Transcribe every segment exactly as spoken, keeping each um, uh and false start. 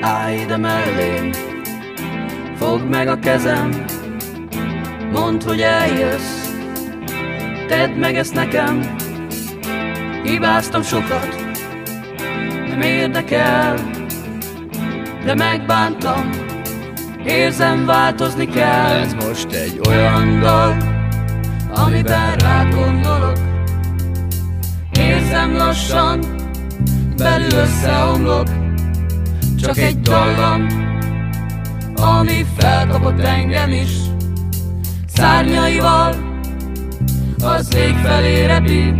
Állj ide mellém, fogd meg a kezem, mondd, hogy eljössz, tedd meg ezt nekem. Hibáztam sokat, nem érdekel, de megbántam, érzem, változni kell. Ez most egy olyan dal, amiben rád gondolok. Érzem lassan, belül összeomlok. Csak egy dallam, ami felkapott engem is. Szárnyaival az ég felé repít.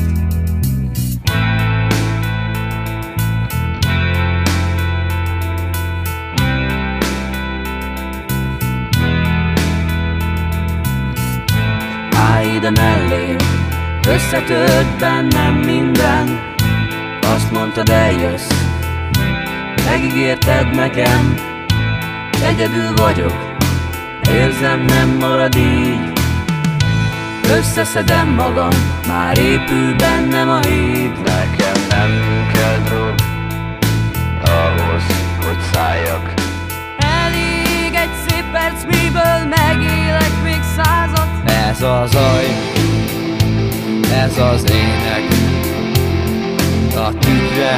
Állj ide mellé, összetört bennem minden. Azt mondtad, eljössz, megígérted nekem. Egyedül vagyok, érzem, nem marad így. Összeszedem magam, már épül bennem a híd. Nekem nem kell drog ahhoz, hogy szálljak. Elég egy szép perc, miből megélek még százat. Ez a zaj, ez az ének, a tükre,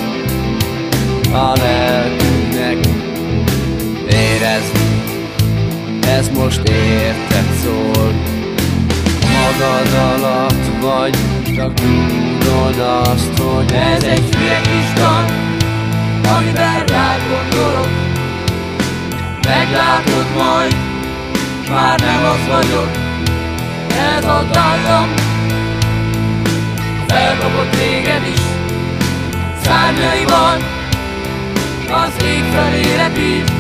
a lelkünknek. Érezd, ez most érted szól. Magad alatt vagy, csak tudod azt, hogy ez egy hülye kis dal, amiben rád gondolok. Meglátod majd, már nem az vagyok. Ez a dallam felkapott téged is. Szárnyaival az ég felé repít.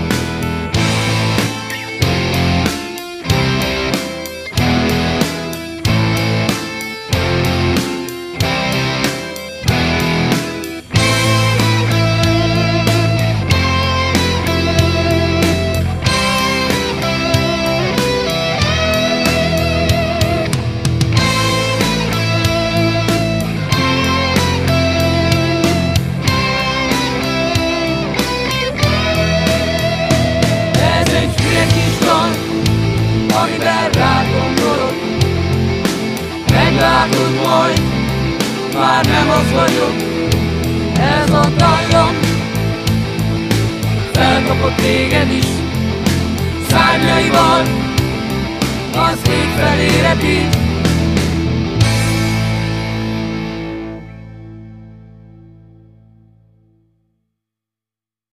Amiben rád gondolok. Meglátod majd, már nem az vagyok. Ez a dallam felkapott téged is. Szárnyaival az ég felé repít.